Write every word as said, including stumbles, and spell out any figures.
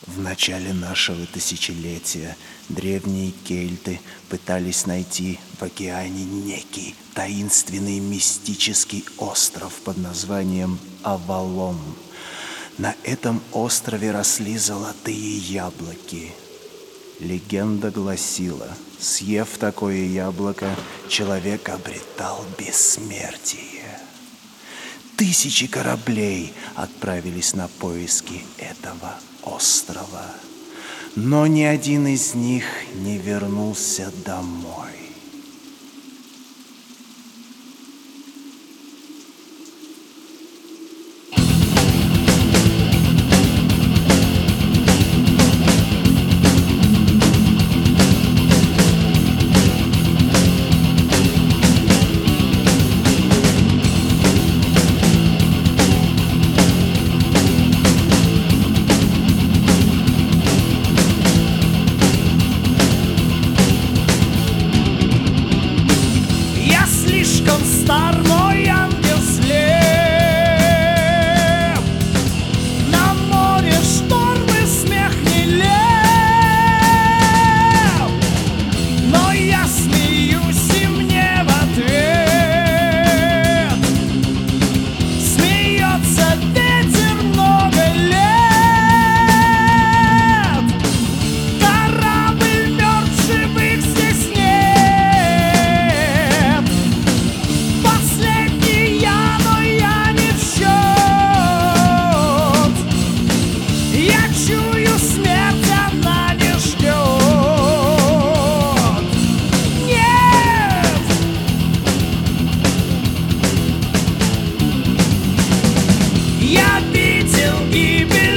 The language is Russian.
В начале нашего тысячелетия древние кельты пытались найти в океане некий таинственный мистический остров под названием Авалон. На этом острове росли золотые яблоки. Легенда гласила, съев такое яблоко, человек обретал бессмертие. Тысячи кораблей отправились на поиски этого острова, но ни один из них не вернулся домой. Стар мой ангел слеп, на море штормы смех нелеп, но я смеюсь и мне в ответ смеется ветер много лет. Корабль мертв, живых здесь нет. Я видел гибель